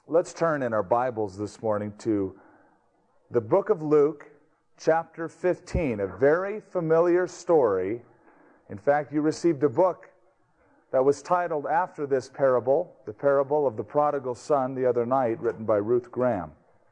Let's turn in our Bibles this morning to the book of Luke, chapter 15, a very familiar story. In fact, you received a book that was titled after this parable, the parable of the prodigal son, the other night, written by Ruth Graham.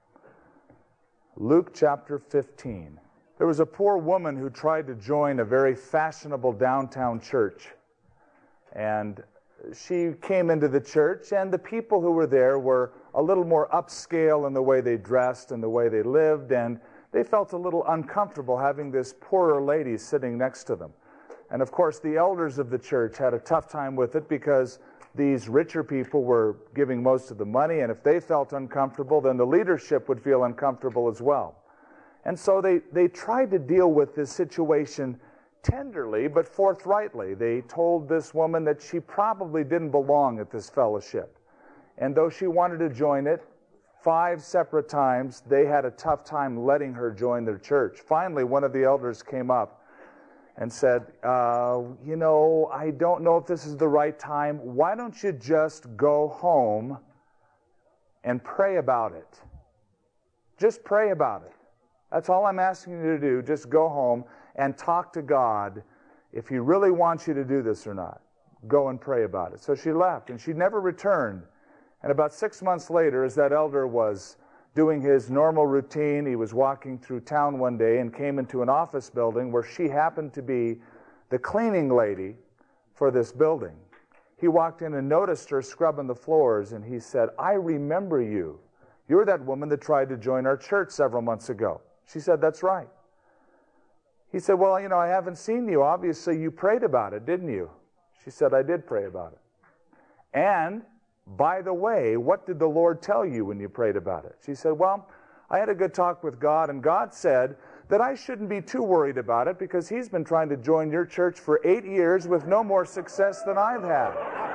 Luke chapter 15. There was a poor woman who tried to join a very fashionable downtown church. And she came into the church, and the people who were there were a little more upscale in the way they dressed and the way they lived, and they felt a little uncomfortable having this poorer lady sitting next to them. And of course, the elders of the church had a tough time with it because these richer people were giving most of the money, and if they felt uncomfortable, then the leadership would feel uncomfortable as well. And so they tried to deal with this situation tenderly but forthrightly. They told this woman that she probably didn't belong at this fellowship. And though she wanted to join it 5 separate times, they had a tough time letting her join their church. Finally, one of the elders came up and said, I don't know if this is the right time. Why don't you just go home and pray about it? Just pray about it. That's all I'm asking you to do. Just go home and talk to God if He really wants you to do this or not. Go and pray about it. So she left, and she never returned. And about 6 months later, as that elder was doing his normal routine, he was walking through town one day and came into an office building where she happened to be the cleaning lady for this building. He walked in and noticed her scrubbing the floors, and he said, "I remember you. You're that woman that tried to join our church several months ago." She said, "That's right." He said, "Well, I haven't seen you. Obviously, you prayed about it, didn't you?" She said, "I did pray about it." "And, by the way, what did the Lord tell you when you prayed about it?" She said, "Well, I had a good talk with God, and God said that I shouldn't be too worried about it because He's been trying to join your church for 8 years with no more success than I've had."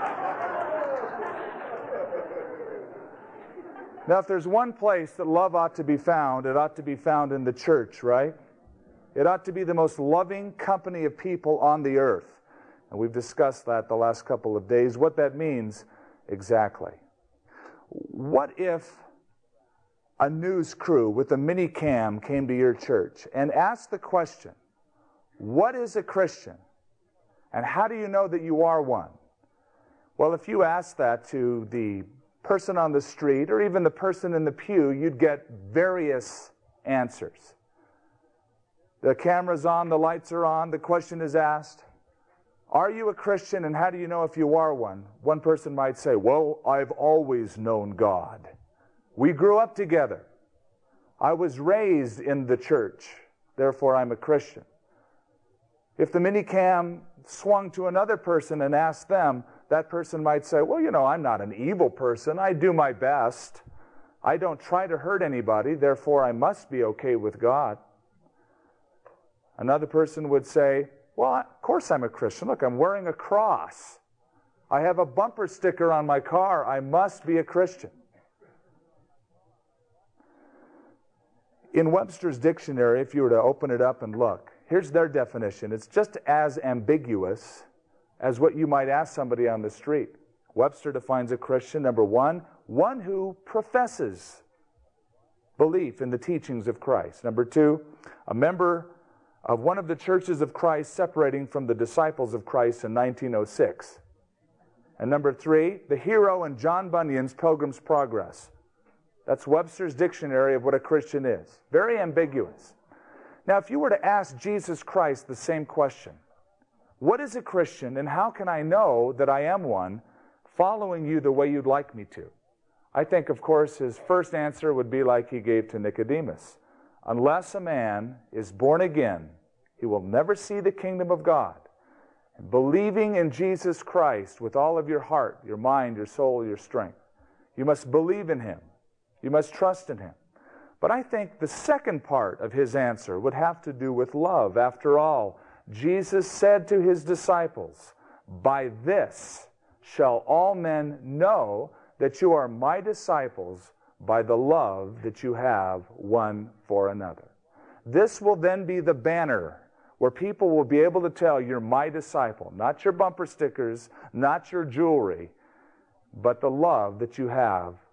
Now, if there's one place that love ought to be found, it ought to be found in the church, right? It ought to be the most loving company of people on the earth. And we've discussed that the last couple of days, what that means exactly. What if a news crew with a mini cam came to your church and asked the question, what is a Christian? And how do you know that you are one? Well, if you asked that to the person on the street or even the person in the pew, you'd get various answers. The camera's on, the lights are on, the question is asked, are you a Christian, and how do you know if you are one? One person might say, well, I've always known God. We grew up together. I was raised in the church, therefore I'm a Christian. If the minicam swung to another person and asked them, that person might say, well, I'm not an evil person. I do my best. I don't try to hurt anybody, therefore I must be okay with God. Another person would say, well, of course I'm a Christian. Look, I'm wearing a cross. I have a bumper sticker on my car. I must be a Christian. In Webster's dictionary, if you were to open it up and look, here's their definition. It's just as ambiguous as what you might ask somebody on the street. Webster defines a Christian, number one who professes belief in the teachings of Christ. Number two, a member of one of the churches of Christ separating from the disciples of Christ in 1906. And number three, the hero in John Bunyan's Pilgrim's Progress. That's Webster's dictionary of what a Christian is. Very ambiguous. Now, if you were to ask Jesus Christ the same question, what is a Christian and how can I know that I am one following you the way you'd like me to? I think, of course, his first answer would be like he gave to Nicodemus. Unless a man is born again, he will never see the kingdom of God. And believing in Jesus Christ with all of your heart, your mind, your soul, your strength, you must believe in Him. You must trust in Him. But I think the second part of his answer would have to do with love. After all, Jesus said to His disciples, "By this shall all men know that you are my disciples, by the love that you have one for another." This will then be the banner where people will be able to tell you're my disciple, not your bumper stickers, not your jewelry, but the love that you have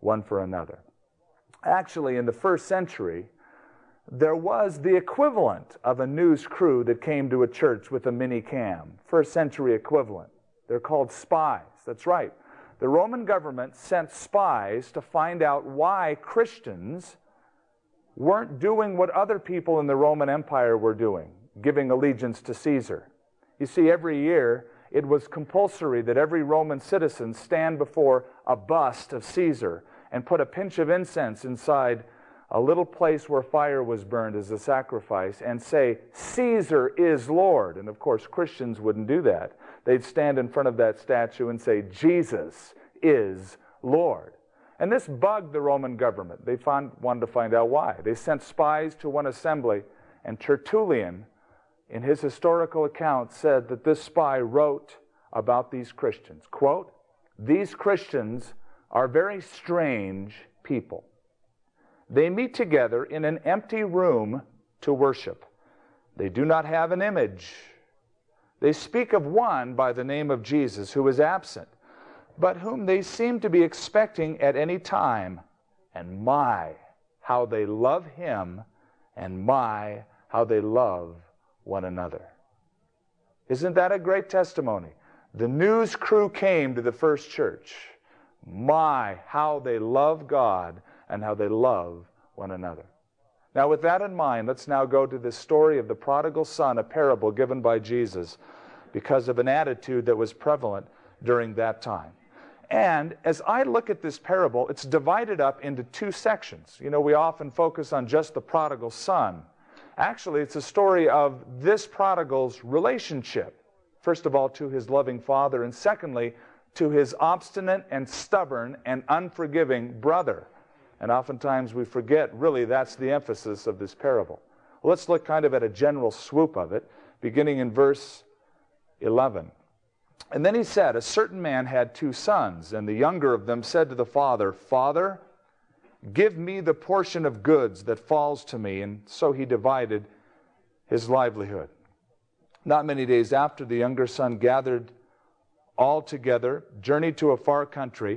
one for another. Actually, in the first century, there was the equivalent of a news crew that came to a church with a mini cam. First century equivalent. They're called spies. That's right. The Roman government sent spies to find out why Christians weren't doing what other people in the Roman Empire were doing, giving allegiance to Caesar. You see, every year it was compulsory that every Roman citizen stand before a bust of Caesar and put a pinch of incense inside a little place where fire was burned as a sacrifice and say, "Caesar is Lord." And of course, Christians wouldn't do that. They'd stand in front of that statue and say, "Jesus is Lord." And this bugged the Roman government. They wanted to find out why. They sent spies to one assembly, and Tertullian, in his historical account, said that this spy wrote about these Christians. Quote, "These Christians are very strange people. They meet together in an empty room to worship. They do not have an image. They speak of one by the name of Jesus who is absent, but whom they seem to be expecting at any time. And my, how they love him, and my, how they love one another." Isn't that a great testimony? The news crew came to the first church. My, how they love God and how they love one another. Now, with that in mind, let's now go to the story of the prodigal son, a parable given by Jesus because of an attitude that was prevalent during that time. And as I look at this parable, it's divided up into two sections. You know, we often focus on just the prodigal son. Actually, it's a story of this prodigal's relationship, first of all, to his loving father, and secondly, to his obstinate and stubborn and unforgiving brother. And oftentimes we forget, really, that's the emphasis of this parable. Well, let's look kind of at a general swoop of it, beginning in verse 11. "And then he said, a certain man had 2 sons, and the younger of them said to the father, 'Father, give me the portion of goods that falls to me.' And so he divided his livelihood. Not many days after, the younger son gathered all together, journeyed to a far country,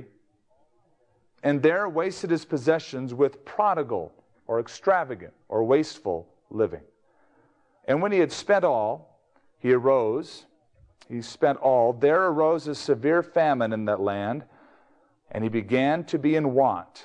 and there wasted his possessions with prodigal or extravagant or wasteful living. And when he had spent all, there arose a severe famine in that land, and he began to be in want.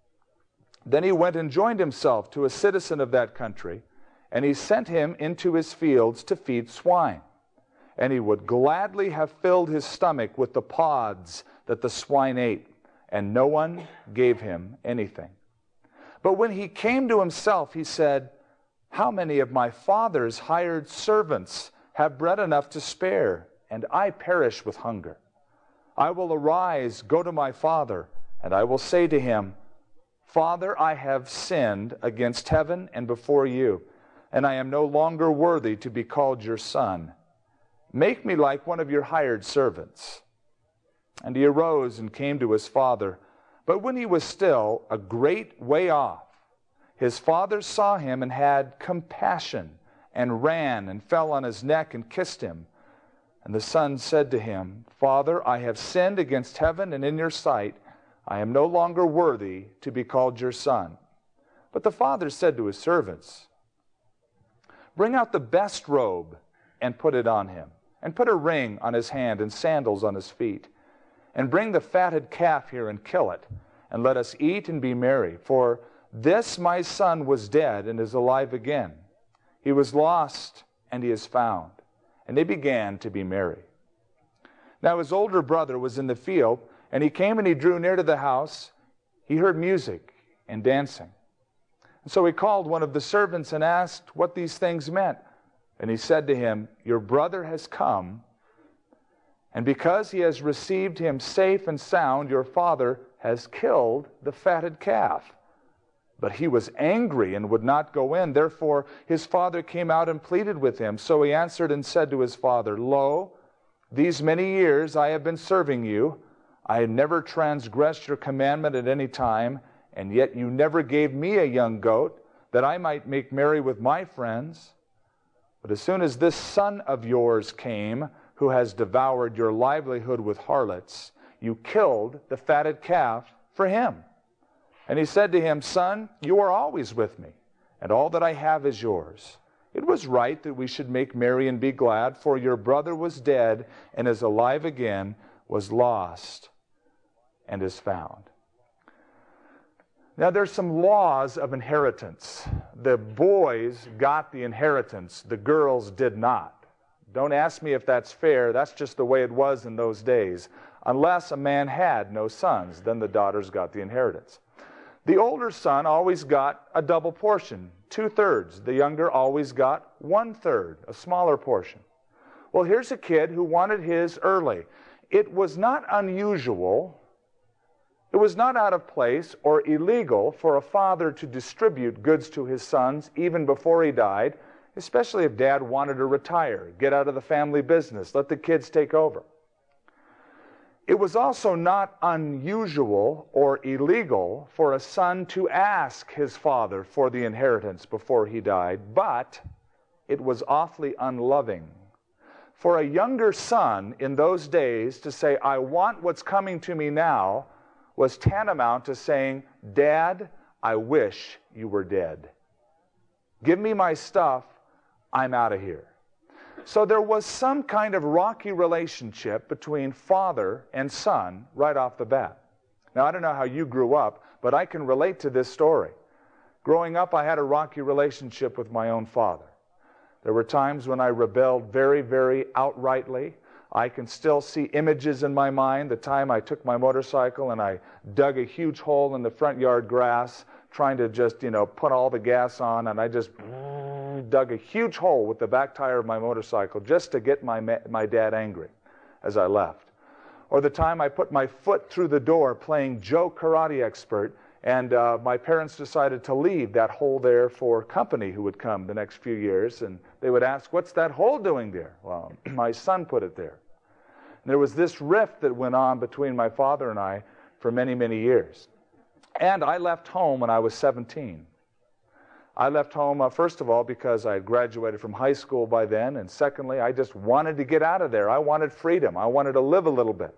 Then he went and joined himself to a citizen of that country, and he sent him into his fields to feed swine. And he would gladly have filled his stomach with the pods that the swine ate, and no one gave him anything. But when he came to himself, he said, 'How many of my father's hired servants have bread enough to spare, and I perish with hunger? I will arise, go to my father, and I will say to him, Father, I have sinned against heaven and before you, and I am no longer worthy to be called your son. Make me like one of your hired servants.' And he arose and came to his father. But when he was still a great way off, his father saw him and had compassion, and ran and fell on his neck and kissed him. And the son said to him, Father, I have sinned against heaven and in your sight. I am no longer worthy to be called your son. But the father said to his servants, Bring out the best robe and put it on him, and put a ring on his hand and sandals on his feet. And bring the fatted calf here and kill it, and let us eat and be merry. For this my son was dead and is alive again. He was lost and he is found. And they began to be merry. Now his older brother was in the field, and he came and he drew near to the house. He heard music and dancing. And so he called one of the servants and asked what these things meant. And he said to him, Your brother has come, and because he has received him safe and sound, your father has killed the fatted calf. But he was angry and would not go in. Therefore his father came out and pleaded with him. So he answered and said to his father, Lo, these many years I have been serving you. I had never transgressed your commandment at any time, and yet you never gave me a young goat, that I might make merry with my friends. But as soon as this son of yours came, who has devoured your livelihood with harlots, you killed the fatted calf for him. And he said to him, Son, you are always with me, and all that I have is yours. It was right that we should make merry and be glad, for your brother was dead and is alive again, was lost and is found. Now there's some laws of inheritance. The boys got the inheritance, the girls did not. Don't ask me if that's fair, that's just the way it was in those days. Unless a man had no sons, then the daughters got the inheritance. The older son always got a double portion, 2/3. The younger always got 1/3, a smaller portion. Well, here's a kid who wanted his early. It was not unusual, it was not out of place or illegal for a father to distribute goods to his sons even before he died, especially if dad wanted to retire, get out of the family business, let the kids take over. It was also not unusual or illegal for a son to ask his father for the inheritance before he died, but it was awfully unloving. For a younger son in those days to say, I want what's coming to me now, was tantamount to saying, Dad, I wish you were dead. Give me my stuff, I'm out of here. So there was some kind of rocky relationship between father and son right off the bat. Now, I don't know how you grew up, but I can relate to this story. Growing up, I had a rocky relationship with my own father. There were times when I rebelled very, very outrightly. I can still see images in my mind. The time I took my motorcycle and I dug a huge hole in the front yard grass, trying to just, put all the gas on, and I just dug a huge hole with the back tire of my motorcycle just to get my dad angry as I left. Or the time I put my foot through the door playing Joe Karate Expert, and my parents decided to leave that hole there for company who would come the next few years, and they would ask, what's that hole doing there? Well, my son put it there. And there was this rift that went on between my father and I for many, many years. And I left home when I was 17. I left home, first of all, because I had graduated from high school by then, and secondly, I just wanted to get out of there. I wanted freedom. I wanted to live a little bit.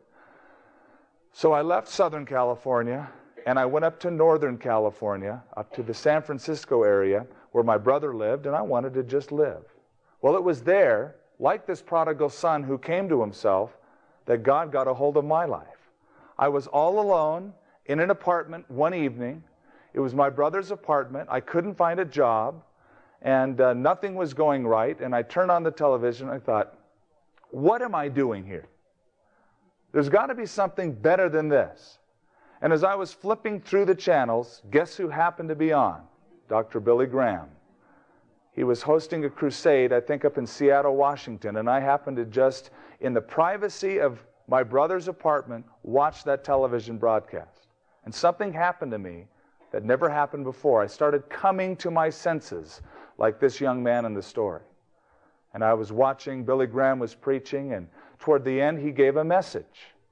So I left Southern California, and I went up to Northern California, up to the San Francisco area, where my brother lived, and I wanted to just live. Well, it was there, like this prodigal son who came to himself, that God got a hold of my life. I was all alone in an apartment one evening. It was my brother's apartment. I couldn't find a job, and nothing was going right. And I turned on the television, and I thought, what am I doing here? There's got to be something better than this. And as I was flipping through the channels, guess who happened to be on? Dr. Billy Graham. He was hosting a crusade, I think up in Seattle, Washington, and I happened to just, in the privacy of my brother's apartment, watch that television broadcast. And something happened to me that never happened before. I started coming to my senses like this young man in the story. And I was watching, Billy Graham was preaching, and toward the end he gave a message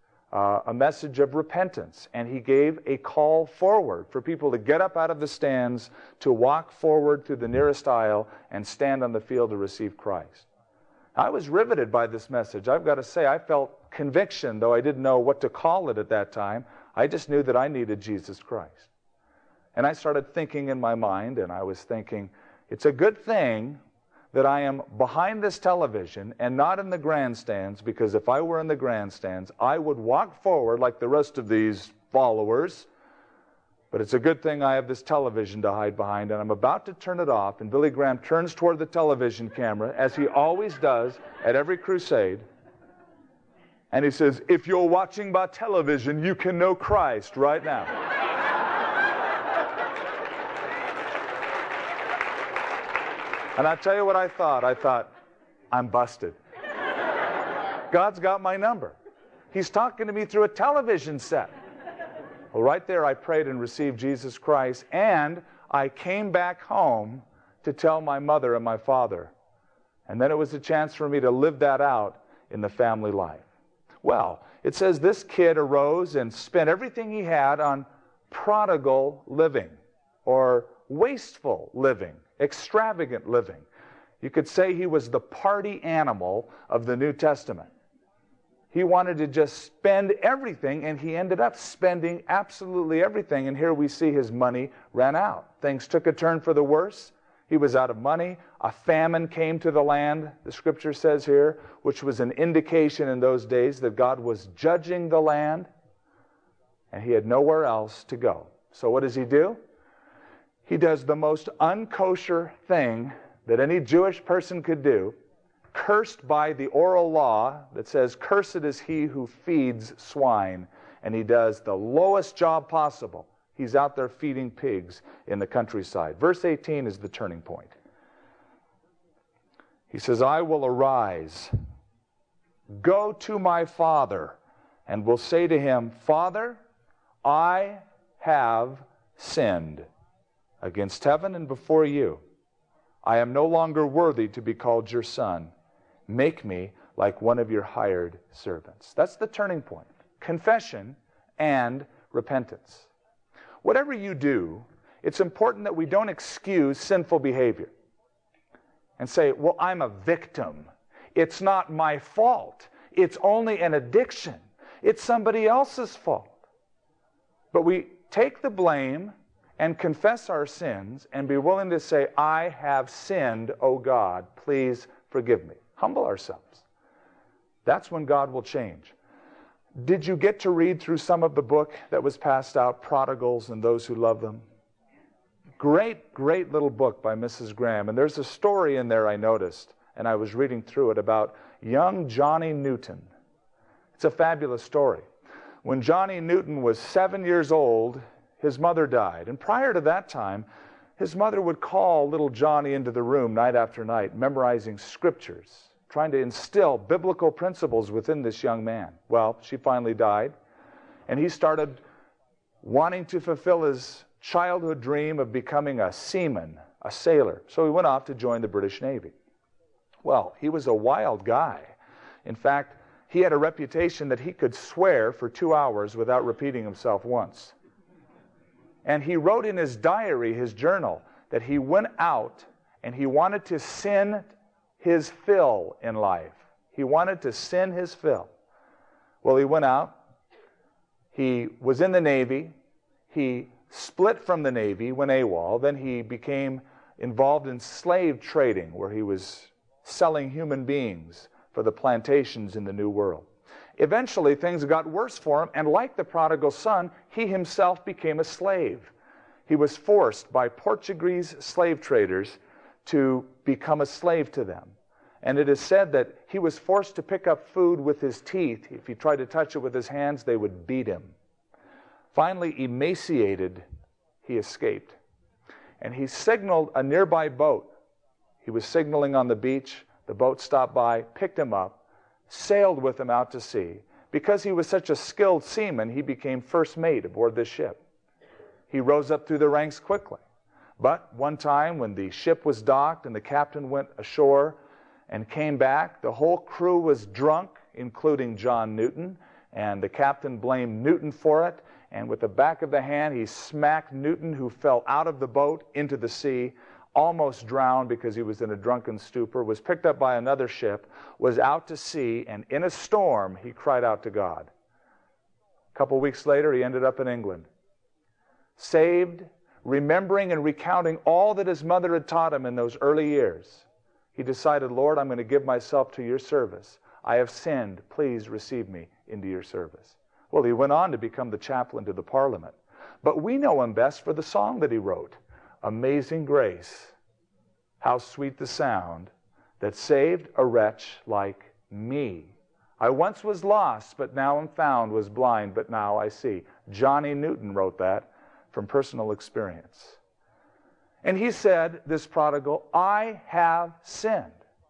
of repentance. And he gave a call forward for people to get up out of the stands, to walk forward through the nearest aisle and stand on the field to receive Christ. I was riveted by this message. I've got to say, I felt conviction, though I didn't know what to call it at that time. I just knew that I needed Jesus Christ. And I started thinking in my mind, and I was thinking, it's a good thing that I am behind this television and not in the grandstands, because if I were in the grandstands, I would walk forward like the rest of these followers. But it's a good thing I have this television to hide behind, and I'm about to turn it off, and Billy Graham turns toward the television camera, as he always does at every crusade, and he says, if you're watching by television, you can know Christ right now. And I tell you what I thought. I thought, I'm busted. God's got my number. He's talking to me through a television set. Well, right there I prayed and received Jesus Christ, and I came back home to tell my mother and my father. And then it was a chance for me to live that out in the family life. Well, it says this kid arose and spent everything he had on prodigal living, or wasteful living, extravagant living. You could say he was the party animal of the New Testament. He wanted to just spend everything, and he ended up spending absolutely everything. And here we see his money ran out. Things took a turn for the worse. He was out of money. A famine came to the land, the scripture says here, which was an indication in those days that God was judging the land, and he had nowhere else to go. So what does he do? He does the most unkosher thing that any Jewish person could do, cursed by the oral law that says, "Cursed is he who feeds swine." And he does the lowest job possible. He's out there feeding pigs in the countryside. Verse 18 is the turning point. He says, "I will arise, go to my father, and will say to him, Father, I have sinned against heaven and before you. I am no longer worthy to be called your son. Make me like one of your hired servants." That's the turning point. Confession and repentance. Whatever you do, it's important that we don't excuse sinful behavior and say, well, I'm a victim. It's not my fault. It's only an addiction. It's somebody else's fault. But we take the blame and confess our sins and be willing to say, I have sinned, O God, please forgive me. Humble ourselves. That's when God will change. Did you get to read through some of the book that was passed out, Prodigals and Those Who Love Them? Great, great little book by Mrs. Graham. And there's a story in there I noticed, and I was reading through it, about young Johnny Newton. It's a fabulous story. When Johnny Newton was 7 years old, his mother died. And prior to that time, his mother would call little Johnny into the room night after night, memorizing scriptures, trying to instill biblical principles within this young man. Well, she finally died, and he started wanting to fulfill his childhood dream of becoming a seaman, a sailor. So he went off to join the British Navy. Well, he was a wild guy. In fact, he had a reputation that he could swear for 2 hours without repeating himself once. And he wrote in his diary, his journal, that he went out and he wanted to sin his fill in life. He wanted to sin his fill. Well, he went out. He was in the Navy. He split from the Navy, went AWOL. Then he became involved in slave trading, where he was selling human beings for the plantations in the New World. Eventually, things got worse for him, and like the prodigal son, he himself became a slave. He was forced by Portuguese slave traders to become a slave to them. And it is said that he was forced to pick up food with his teeth. If he tried to touch it with his hands, they would beat him. Finally, emaciated, he escaped. And he signaled a nearby boat. He was signaling on the beach. The boat stopped by, picked him up, sailed with him out to sea. Because he was such a skilled seaman, he became first mate aboard this ship. He rose up through the ranks quickly. But one time when the ship was docked and the captain went ashore and came back, the whole crew was drunk, including John Newton, and the captain blamed Newton for it. And with the back of the hand, he smacked Newton, who fell out of the boat into the sea, almost drowned because he was in a drunken stupor, was picked up by another ship, was out to sea, and in a storm, he cried out to God. A couple weeks later, he ended up in England. Saved, remembering and recounting all that his mother had taught him in those early years, he decided, Lord, I'm going to give myself to your service. I have sinned. Please receive me into your service. Well, he went on to become the chaplain to the Parliament. But we know him best for the song that he wrote, Amazing Grace, how sweet the sound that saved a wretch like me. I once was lost, but now am found, was blind, but now I see. Johnny Newton wrote that from personal experience. And he said, this prodigal, I have sinned.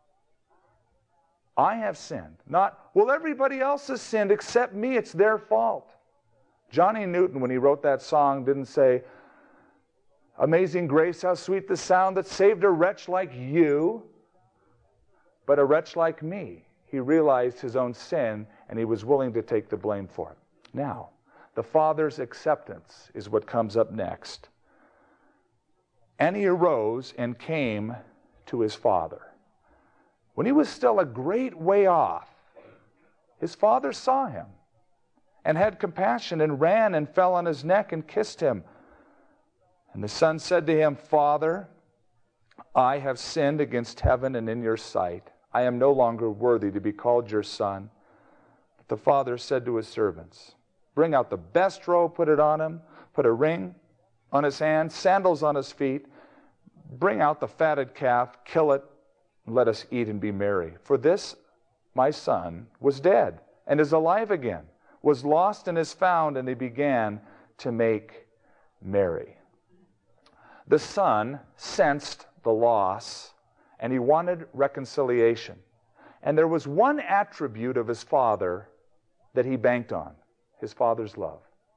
I have sinned. Not, well, everybody else has sinned except me. It's their fault. Johnny Newton, when he wrote that song, didn't say, Amazing grace, how sweet the sound that saved a wretch like you, but a wretch like me. He realized his own sin, and he was willing to take the blame for it. Now, the Father's acceptance is what comes up next. And he arose and came to his father. When he was still a great way off, His father saw him and had compassion and ran and fell on his neck and kissed him. And the son said to him, Father, I have sinned against heaven and in your sight. I am no longer worthy to be called your son. But the father said to his servants, Bring out the best robe, put it on him, put a ring on his hand, sandals on his feet. Bring out the fatted calf, kill it, and let us eat and be merry. For this my son was dead and is alive again, was lost and is found, and they began to make merry. The son sensed the loss, and he wanted reconciliation. And there was one attribute of his father that he banked on, his father's love.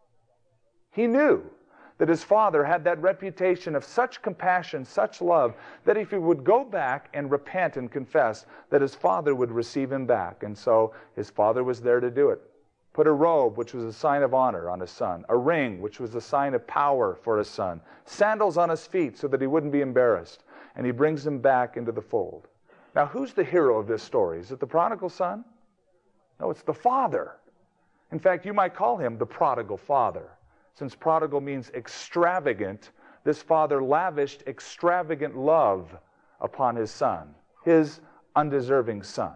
He knew that his father had that reputation of such compassion, such love, that if he would go back and repent and confess, that his father would receive him back. And so his father was there to do it. Put a robe, which was a sign of honor, on his son. A ring, which was a sign of power for his son. Sandals on his feet so that he wouldn't be embarrassed. And he brings him back into the fold. Now, who's the hero of this story? Is it the prodigal son? No, it's the father. In fact, you might call him the prodigal father. Since prodigal means extravagant, this father lavished extravagant love upon his son, his undeserving son.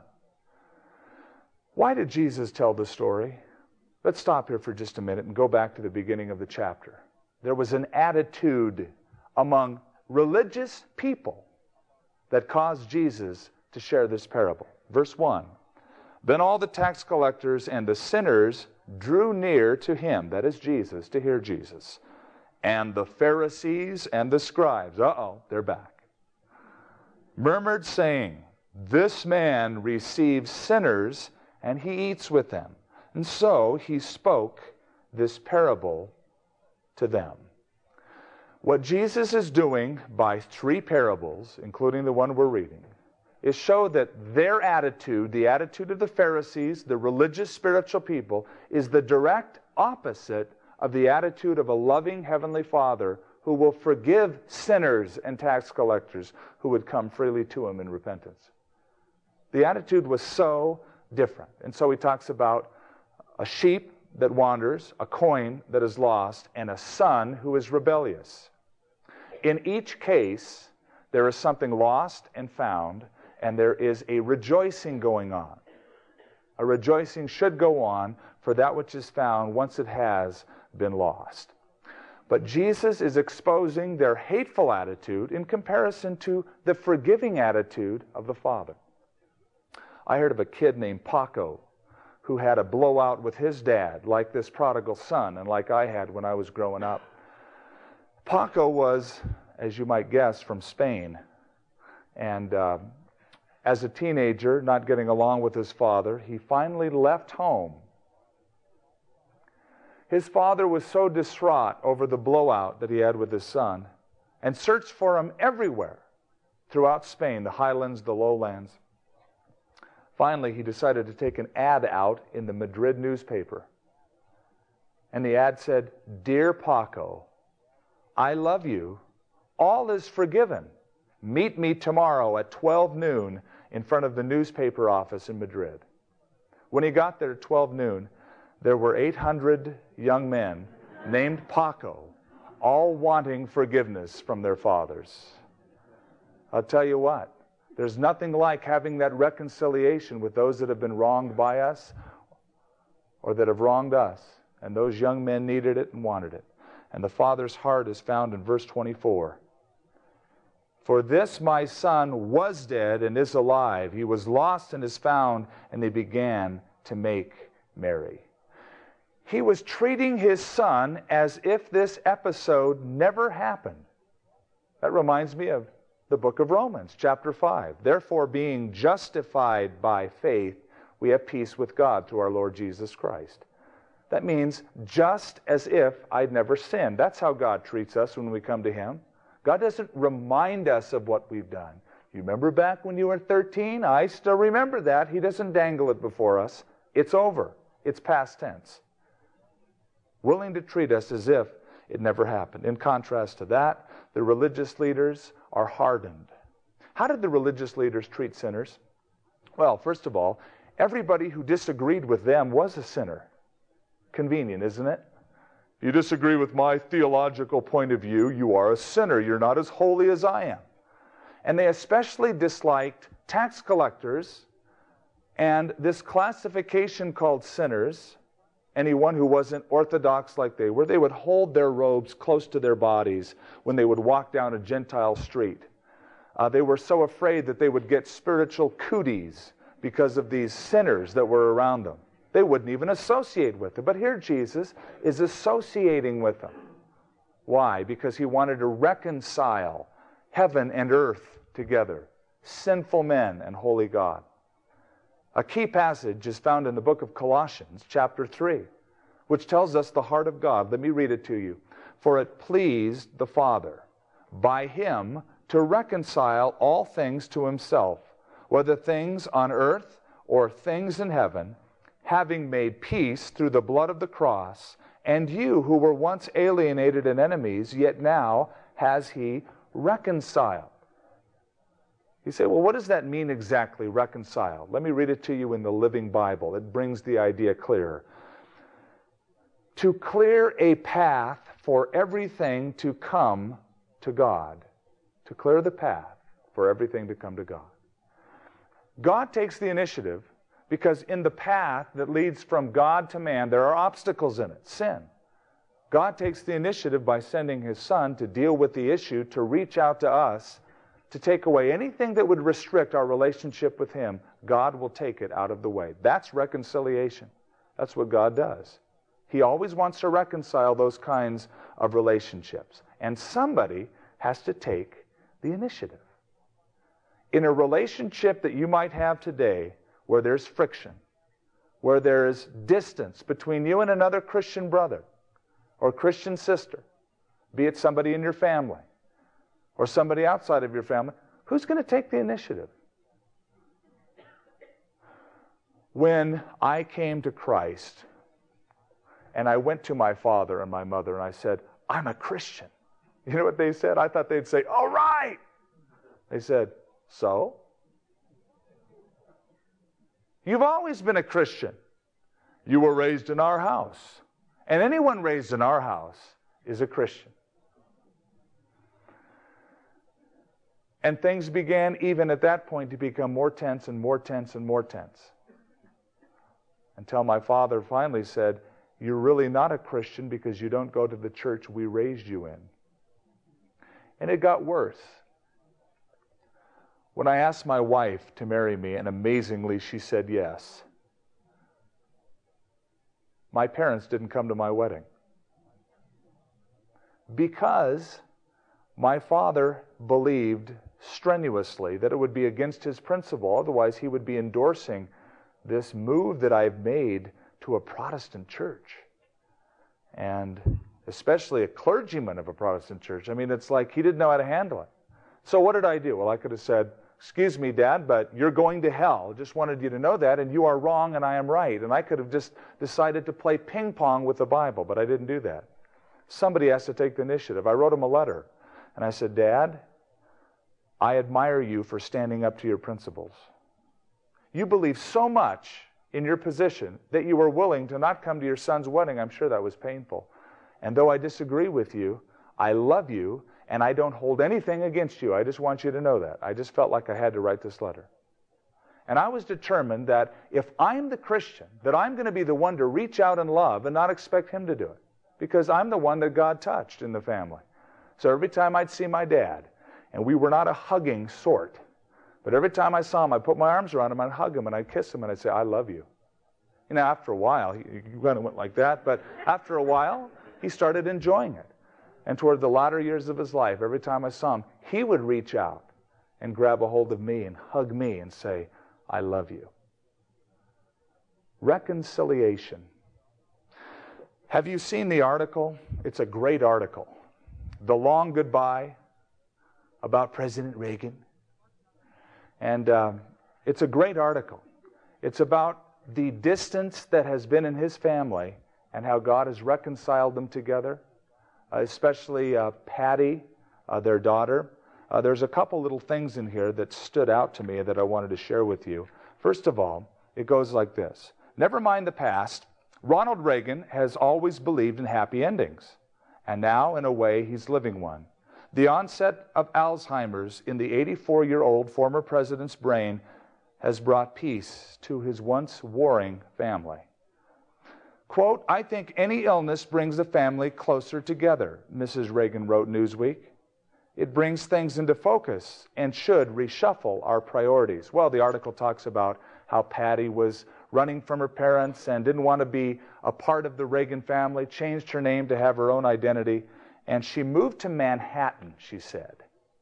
Why did Jesus tell the story? Let's stop here for just a minute and go back to the beginning of the chapter. There was an attitude among religious people that caused Jesus to share this parable. Verse 1, Then all the tax collectors and the sinners drew near to him, that is Jesus, to hear Jesus. And the Pharisees and the scribes, they're back, murmured, saying, This man receives sinners, and he eats with them. And so he spoke this parable to them. What Jesus is doing by 3 parables, including the one we're reading, is show that their attitude, the attitude of the Pharisees, the religious spiritual people, is the direct opposite of the attitude of a loving Heavenly Father who will forgive sinners and tax collectors who would come freely to him in repentance. The attitude was so different. And so he talks about a sheep that wanders, a coin that is lost, and a son who is rebellious. In each case, there is something lost and found, and there is a rejoicing going on. A rejoicing should go on for that which is found once it has been lost. But Jesus is exposing their hateful attitude in comparison to the forgiving attitude of the Father. I heard of a kid named Paco who had a blowout with his dad, like this prodigal son, and like I had when I was growing up. Paco was, as you might guess, from Spain. And as a teenager, not getting along with his father, he finally left home. His father was so distraught over the blowout that he had with his son and searched for him everywhere throughout Spain, the highlands, the lowlands. Finally, he decided to take an ad out in the Madrid newspaper. And the ad said, Dear Paco, I love you. All is forgiven. Meet me tomorrow at 12 noon in front of the newspaper office in Madrid. When he got there at 12 noon, there were 800 young men named Paco, all wanting forgiveness from their fathers. I'll tell you what, there's nothing like having that reconciliation with those that have been wronged by us or that have wronged us. And those young men needed it and wanted it. And the Father's heart is found in verse 24. For this my son was dead and is alive. He was lost and is found, and they began to make merry. He was treating his son as if this episode never happened. That reminds me of the book of Romans, chapter 5. Therefore, being justified by faith, we have peace with God through our Lord Jesus Christ. That means just as if I'd never sinned. That's how God treats us when we come to Him. God doesn't remind us of what we've done. You remember back when you were 13? I still remember that. He doesn't dangle it before us. It's over. It's past tense. Willing to treat us as if it never happened. In contrast to that, the religious leaders are hardened. How did the religious leaders treat sinners? Well, first of all, everybody who disagreed with them was a sinner. Convenient, isn't it? If you disagree with my theological point of view, you are a sinner. You're not as holy as I am. And they especially disliked tax collectors and this classification called sinners. Anyone who wasn't orthodox like they were, they would hold their robes close to their bodies when they would walk down a Gentile street. They were so afraid that they would get spiritual cooties because of these sinners that were around them. They wouldn't even associate with them. But here Jesus is associating with them. Why? Because he wanted to reconcile heaven and earth together, sinful men and holy God. A key passage is found in the book of Colossians, chapter 3, which tells us the heart of God. Let me read it to you. For it pleased the Father, by him, to reconcile all things to himself, whether things on earth or things in heaven, having made peace through the blood of the cross, and you who were once alienated and enemies, yet now has he reconciled. You say, well, what does that mean exactly, reconciled? Let me read it to you in the Living Bible. It brings the idea clearer. To clear a path for everything to come to God. To clear the path for everything to come to God. God takes the initiative because in the path that leads from God to man, there are obstacles in it, sin. God takes the initiative by sending his Son to deal with the issue, to reach out to us, to take away anything that would restrict our relationship with him. God will take it out of the way. That's reconciliation. That's what God does. He always wants to reconcile those kinds of relationships. And somebody has to take the initiative. In a relationship that you might have today, where there's friction, where there's distance between you and another Christian brother or Christian sister, be it somebody in your family or somebody outside of your family, who's going to take the initiative? When I came to Christ and I went to my father and my mother and I said, I'm a Christian. You know what they said? I thought they'd say, all right. They said, so? You've always been a Christian. You were raised in our house. And anyone raised in our house is a Christian. And things began even at that point to become more tense and more tense and more tense. Until my father finally said, you're really not a Christian because you don't go to the church we raised you in. And it got worse. When I asked my wife to marry me, and amazingly she said yes, my parents didn't come to my wedding. Because my father believed strenuously that it would be against his principle, otherwise he would be endorsing this move that I've made to a Protestant church. And especially a clergyman of a Protestant church. I mean, it's like he didn't know how to handle it. So what did I do? Well, I could have said, excuse me, Dad, but you're going to hell. Just wanted you to know that, and you are wrong and I am right. And I could have just decided to play ping pong with the Bible, but I didn't do that. Somebody has to take the initiative. I wrote him a letter, and I said, Dad, I admire you for standing up to your principles. You believe so much in your position that you were willing to not come to your son's wedding. I'm sure that was painful. And though I disagree with you, I love you, and I don't hold anything against you. I just want you to know that. I just felt like I had to write this letter. And I was determined that if I'm the Christian, that I'm going to be the one to reach out and love and not expect him to do it. Because I'm the one that God touched in the family. So every time I'd see my dad, and we were not a hugging sort, but every time I saw him, I'd put my arms around him, I'd hug him, and I'd kiss him, and I'd say, I love you. You know, after a while, he kind of went like that, but after a while, he started enjoying it. And toward the latter years of his life, every time I saw him, he would reach out and grab a hold of me and hug me and say, I love you. Reconciliation. Have you seen the article? It's a great article. The Long Goodbye, about President Reagan. And it's a great article. It's about the distance that has been in his family and how God has reconciled them together, especially Patty, their daughter. There's a couple little things in here that stood out to me that I wanted to share with you. First of all, It goes like this. Never mind the past. Ronald Reagan has always believed in happy endings. And now, in a way, he's living one. The onset of Alzheimer's in the 84-year-old former president's brain has brought peace to his once warring family. Quote, I think any illness brings the family closer together, Mrs. Reagan wrote Newsweek. It brings things into focus and should reshuffle our priorities. Well, the article talks about how Patty was running from her parents and didn't want to be a part of the Reagan family, changed her name to have her own identity, and she moved to Manhattan, she said.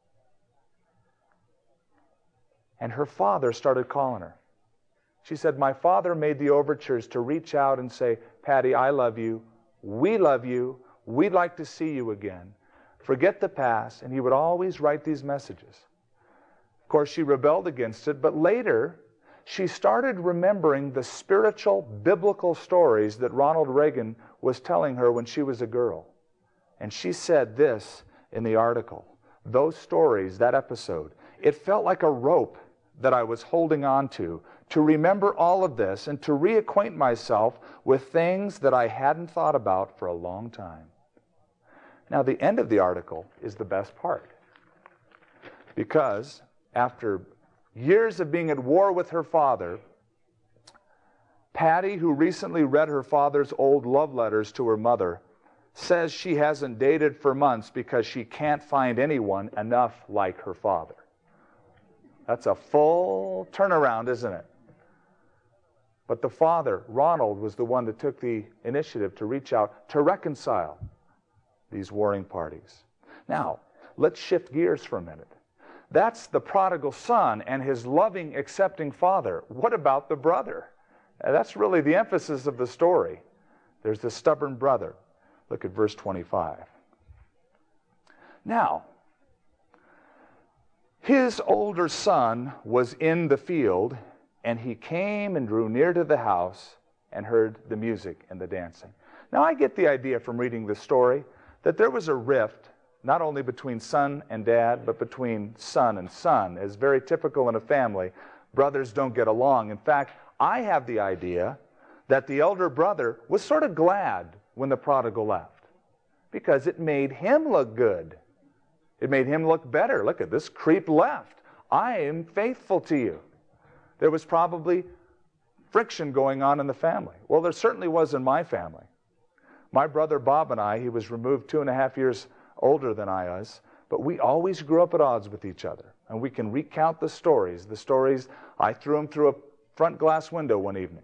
And her father started calling her. She said, my father made the overtures to reach out and say, Patty, I love you, we'd like to see you again. Forget the past, and he would always write these messages. Of course, she rebelled against it, but later, she started remembering the spiritual, biblical stories that Ronald Reagan was telling her when she was a girl. And she said this in the article. Those stories, that episode, it felt like a rope that I was holding on to remember all of this and to reacquaint myself with things that I hadn't thought about for a long time. Now, the end of the article is the best part. Because after years of being at war with her father, Patty, who recently read her father's old love letters to her mother, says she hasn't dated for months because she can't find anyone enough like her father. That's a full turnaround, isn't it? But the father, Ronald, was the one that took the initiative to reach out to reconcile these warring parties. Now, let's shift gears for a minute. That's the prodigal son and his loving, accepting father. What about the brother? That's really the emphasis of the story. There's the stubborn brother. Look at verse 25. Now, his older son was in the field, and he came and drew near to the house and heard the music and the dancing. Now, I get the idea from reading this story that there was a rift, not only between son and dad, but between son and son. As very typical in a family, brothers don't get along. In fact, I have the idea that the elder brother was sort of glad when the prodigal left, because it made him look good. It made him look better. Look at this creep left. I am faithful to you. There was probably friction going on in the family. Well, there certainly was in my family. My brother Bob and I, he was removed 2.5 years older than I was, but we always grew up at odds with each other. And we can recount the stories. I threw him through a front glass window one evening.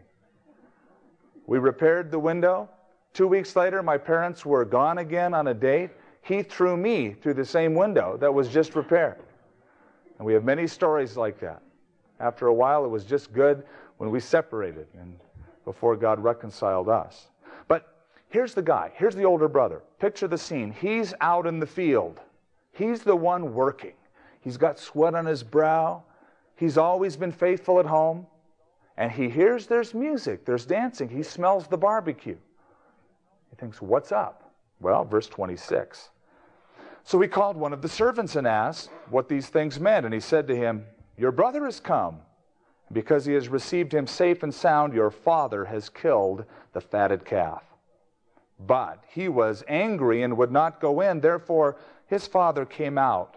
We repaired the window. 2 weeks later, my parents were gone again on a date. He threw me through the same window that was just repaired. And we have many stories like that. After a while, it was just good when we separated and before God reconciled us. But here's the guy. Here's the older brother. Picture the scene. He's out in the field. He's the one working. He's got sweat on his brow. He's always been faithful at home. And he hears there's music, there's dancing. He smells the barbecue. He thinks, what's up? Well, verse 26. So he called one of the servants and asked what these things meant. And he said to him, your brother has come. Because he has received him safe and sound, your father has killed the fatted calf. But he was angry and would not go in. Therefore, his father came out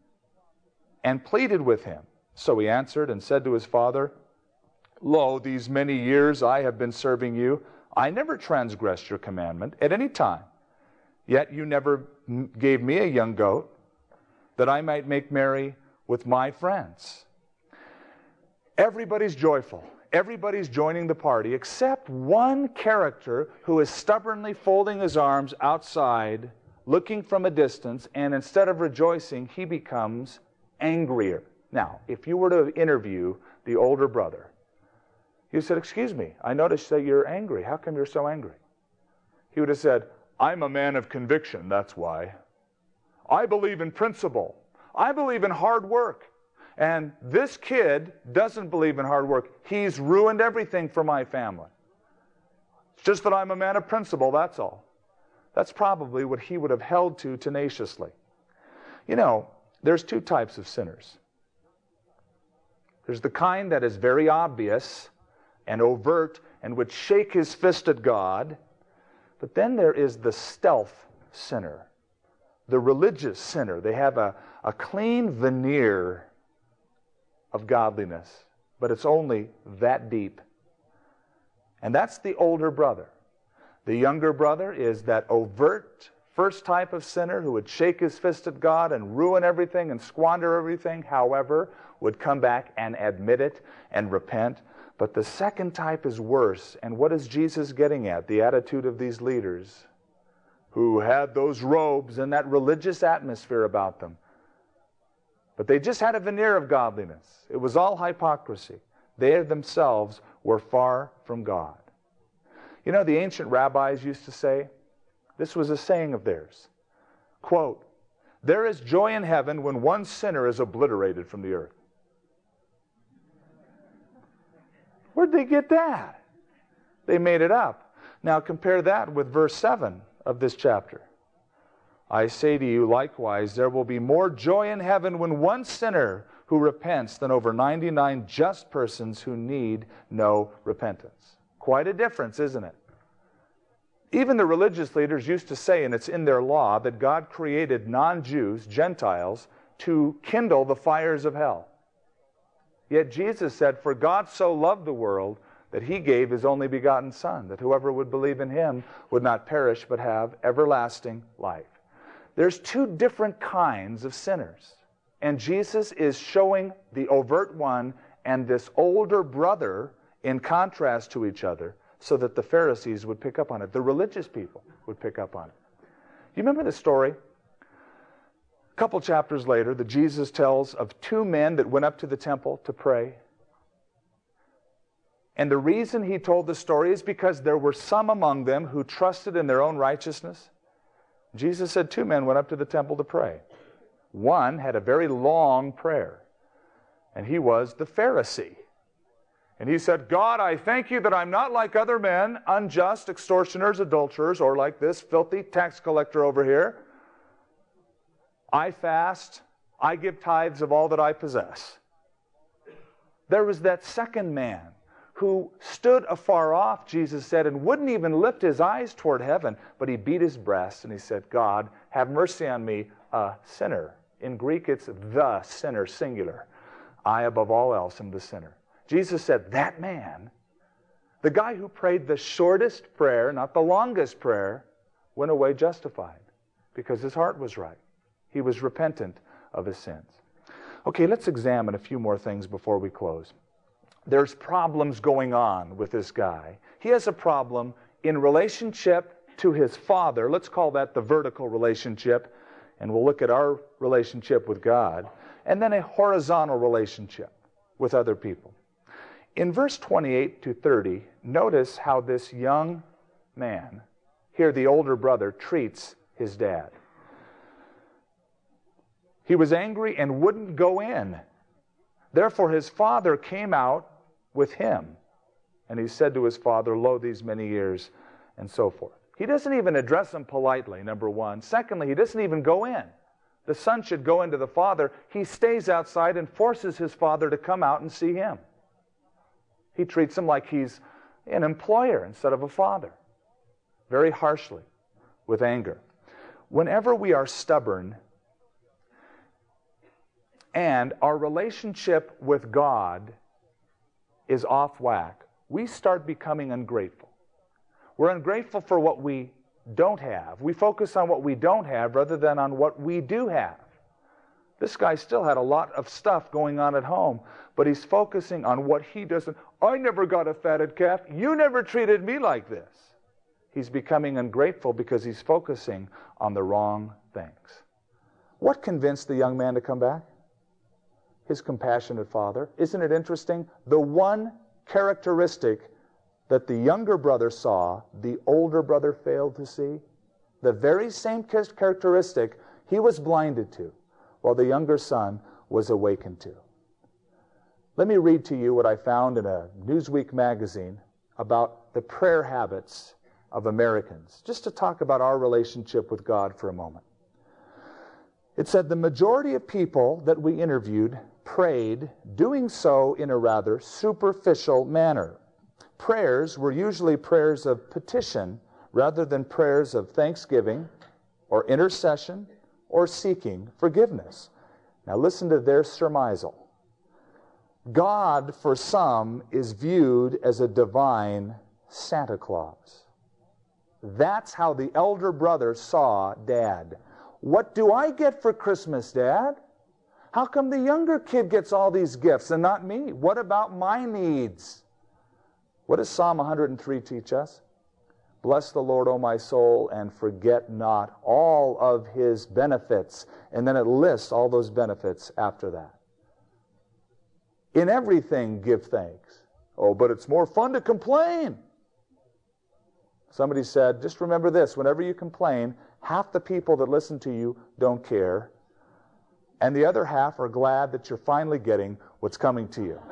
and pleaded with him. So he answered and said to his father, lo, these many years I have been serving you. I never transgressed your commandment at any time. Yet you never gave me a young goat that I might make merry with my friends. Everybody's joyful. Everybody's joining the party except one character who is stubbornly folding his arms outside, looking from a distance, and instead of rejoicing, he becomes angrier. Now, if you were to interview the older brother, you said, excuse me, I noticed that you're angry. How come you're so angry? He would have said, I'm a man of conviction, that's why. I believe in principle. I believe in hard work. And this kid doesn't believe in hard work. He's ruined everything for my family. It's just that I'm a man of principle, that's all. That's probably what he would have held to tenaciously. You know, there's two types of sinners. There's the kind that is very obvious, and overt and would shake his fist at God. But then there is the stealth sinner, the religious sinner. They have a clean veneer of godliness, but it's only that deep. And that's the older brother. The younger brother is that overt first type of sinner who would shake his fist at God and ruin everything and squander everything, however, would come back and admit it and repent. But the second type is worse. And what is Jesus getting at? The attitude of these leaders who had those robes and that religious atmosphere about them. But they just had a veneer of godliness. It was all hypocrisy. They themselves were far from God. You know, the ancient rabbis used to say, this was a saying of theirs, quote, "There is joy in heaven when one sinner is obliterated from the earth." Where'd they get that? They made it up. Now compare that with verse 7 of this chapter. "I say to you likewise, there will be more joy in heaven when one sinner who repents than over 99 just persons who need no repentance." Quite a difference, isn't it? Even the religious leaders used to say, and it's in their law, that God created non-Jews, Gentiles, to kindle the fires of hell. Yet Jesus said, "For God so loved the world that he gave his only begotten Son, that whoever would believe in him would not perish but have everlasting life." There's two different kinds of sinners. And Jesus is showing the overt one and this older brother in contrast to each other so that the Pharisees would pick up on it. The religious people would pick up on it. You remember the story? A couple chapters later, that Jesus tells of two men that went up to the temple to pray. And the reason he told the story is because there were some among them who trusted in their own righteousness. Jesus said two men went up to the temple to pray. One had a very long prayer, and he was the Pharisee. And he said, "God, I thank you that I'm not like other men, unjust, extortioners, adulterers, or like this filthy tax collector over here. I fast, I give tithes of all that I possess." There was that second man who stood afar off, Jesus said, and wouldn't even lift his eyes toward heaven, but he beat his breast and he said, "God, have mercy on me, a sinner." In Greek, it's the sinner, singular. "I, above all else, am the sinner." Jesus said, that man, the guy who prayed the shortest prayer, not the longest prayer, went away justified because his heart was right. He was repentant of his sins. Okay, let's examine a few more things before we close. There's problems going on with this guy. He has a problem in relationship to his father. Let's call that the vertical relationship, and we'll look at our relationship with God, and then a horizontal relationship with other people. In verse 28 to 30, notice how this young man, here the older brother, treats his dad. He was angry and wouldn't go in. Therefore his father came out with him, and he said to his father, "Lo, these many years," and so forth. He doesn't even address him politely, number one. Secondly, he doesn't even go in. The son should go into the father. He stays outside and forces his father to come out and see him. He treats him like he's an employer instead of a father, very harshly, with anger. Whenever we are stubborn and our relationship with God is off whack, we start becoming ungrateful. We're ungrateful for what we don't have. We focus on what we don't have rather than on what we do have. This guy still had a lot of stuff going on at home, but he's focusing on what he doesn't. "I never got a fatted calf. You never treated me like this." He's becoming ungrateful because he's focusing on the wrong things. What convinced the young man to come back? His compassionate father. Isn't it interesting? The one characteristic that the younger brother saw, the older brother failed to see. The very same characteristic he was blinded to, while the younger son was awakened to. Let me read to you what I found in a Newsweek magazine about the prayer habits of Americans, just to talk about our relationship with God for a moment. It said the majority of people that we interviewed prayed, doing so in a rather superficial manner. prayers were usually prayers of petition rather than prayers of thanksgiving or intercession or seeking forgiveness. Now listen to their surmisal. God, for some, is viewed as a divine Santa Claus. That's how the elder brother saw Dad. What do I get for Christmas, Dad? How come the younger kid gets all these gifts and not me? What about my needs? What does Psalm 103 teach us? Bless the Lord, O my soul, and forget not all of His benefits. And then it lists all those benefits after that. In everything, give thanks. Oh, but it's more fun to complain. Somebody said, just remember this, whenever you complain, half the people that listen to you don't care, and the other half are glad that you're finally getting what's coming to you.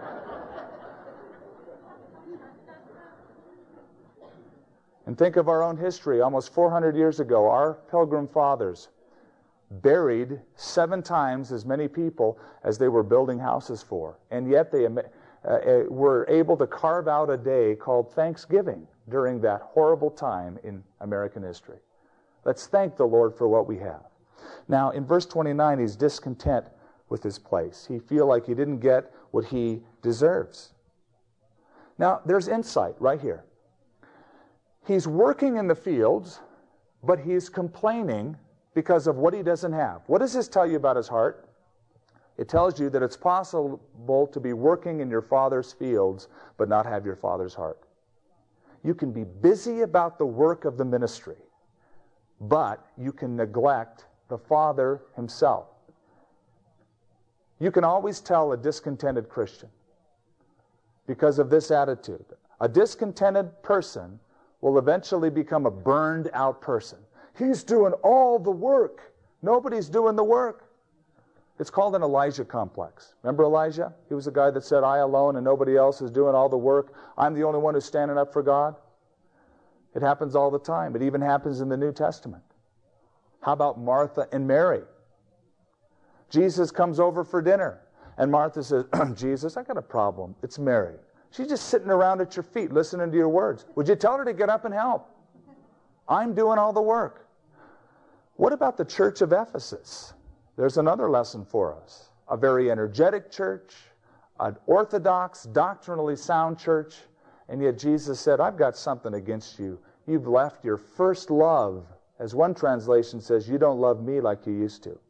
And think of our own history. Almost 400 years ago, our Pilgrim Fathers buried 7 times as many people as they were building houses for. And yet they were able to carve out a day called Thanksgiving during that horrible time in American history. Let's thank the Lord for what we have. Now, in verse 29, he's discontent with his place. He feels like he didn't get what he deserves. Now, there's insight right here. He's working in the fields, but he's complaining because of what he doesn't have. What does this tell you about his heart? It tells you that it's possible to be working in your father's fields, but not have your father's heart. You can be busy about the work of the ministry, but you can neglect the Father Himself. You can always tell a discontented Christian because of this attitude. A discontented person will eventually become a burned out person. He's doing all the work. Nobody's doing the work. It's called an Elijah complex. Remember Elijah? He was the guy that said, I alone and nobody else is doing all the work. I'm the only one who's standing up for God. It happens all the time. It even happens in the New Testament. How about Martha and Mary? Jesus comes over for dinner, and Martha says, Jesus, I got a problem. It's Mary. She's just sitting around at your feet listening to your words. Would you tell her to get up and help? I'm doing all the work. What about the church of Ephesus? There's another lesson for us. A very energetic church, an orthodox, doctrinally sound church, and yet Jesus said, I've got something against you. You've left your first love. As one translation says, you don't love me like you used to.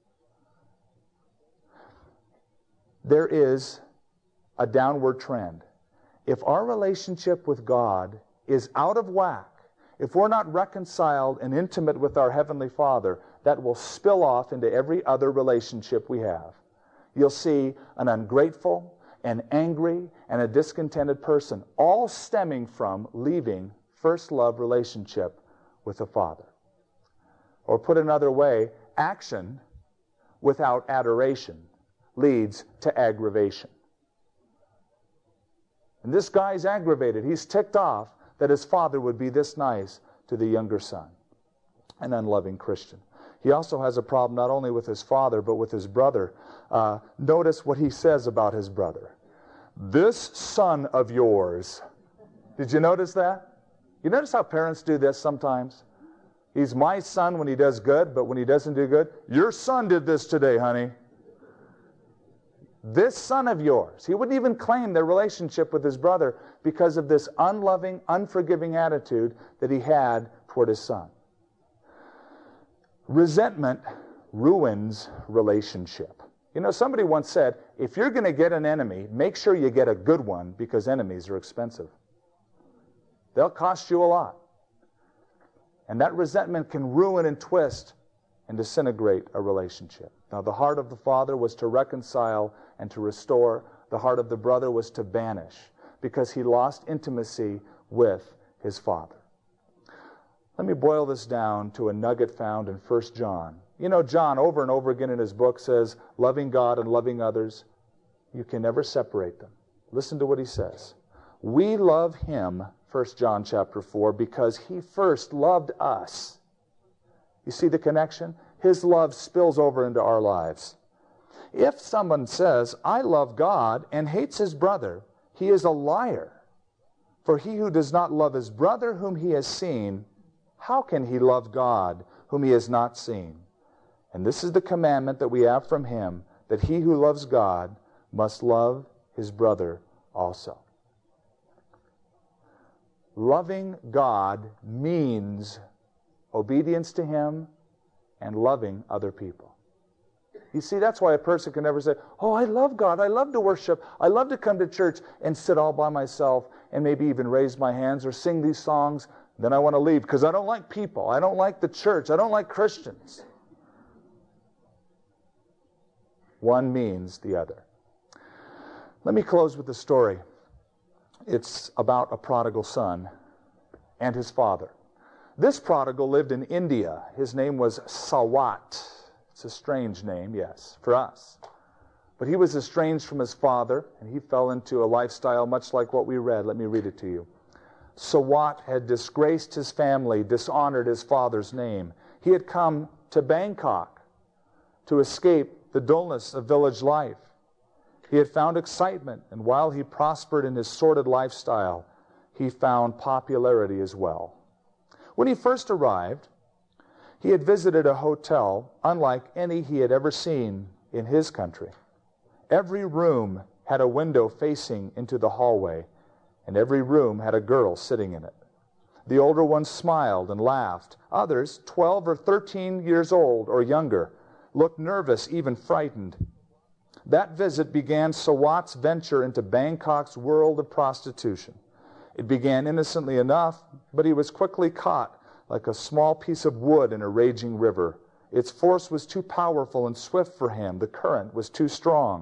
There is a downward trend. If our relationship with God is out of whack, if we're not reconciled and intimate with our Heavenly Father, that will spill off into every other relationship we have. You'll see an ungrateful, an angry, and a discontented person, all stemming from leaving first love relationship with the Father. Or put another way, action without adoration leads to aggravation. And this guy's aggravated. He's ticked off that his father would be this nice to the younger son, an unloving Christian. He also has a problem not only with his father, but with his brother. Notice what he says about his brother. This son of yours. Did you notice that? You notice how parents do this sometimes? He's my son when he does good, but when he doesn't do good, your son did this today, honey. This son of yours. He wouldn't even claim their relationship with his brother because of this unloving, unforgiving attitude that he had toward his son. Resentment ruins relationship. You know, somebody once said, if you're going to get an enemy, make sure you get a good one because enemies are expensive. They'll cost you a lot. And that resentment can ruin and twist and disintegrate a relationship. Now, the heart of the father was to reconcile and to restore. The heart of the brother was to banish because he lost intimacy with his father. Let me boil this down to a nugget found in 1 John. You know, John over and over again in his book says, loving God and loving others, you can never separate them. Listen to what he says. We love him, 1 John chapter 4, because he first loved us. You see the connection? His love spills over into our lives. If someone says, I love God and hates his brother, he is a liar. For he who does not love his brother whom he has seen, how can he love God whom he has not seen? And this is the commandment that we have from him, that he who loves God must love his brother also. Loving God means obedience to him and loving other people. You see, that's why a person can never say, oh, I love God, I love to worship, I love to come to church and sit all by myself and maybe even raise my hands or sing these songs. Then I want to leave because I don't like people, I don't like the church, I don't like Christians. One means the other. Let me close with a story. It's about a prodigal son and his father. This prodigal lived in India. His name was Sawat. It's a strange name, yes, for us. But he was estranged from his father, and he fell into a lifestyle much like what we read. Let me read it to you. Sawat had disgraced his family, dishonored his father's name. He had come to Bangkok to escape the dullness of village life. He had found excitement, and while he prospered in his sordid lifestyle, he found popularity as well. When he first arrived, he had visited a hotel unlike any he had ever seen in his country. Every room had a window facing into the hallway, and every room had a girl sitting in it. The older ones smiled and laughed. Others, 12 or 13 years old or younger, looked nervous, even frightened. That visit began Sawat's venture into Bangkok's world of prostitution. It began innocently enough, but he was quickly caught like a small piece of wood in a raging river. Its force was too powerful and swift for him. The current was too strong.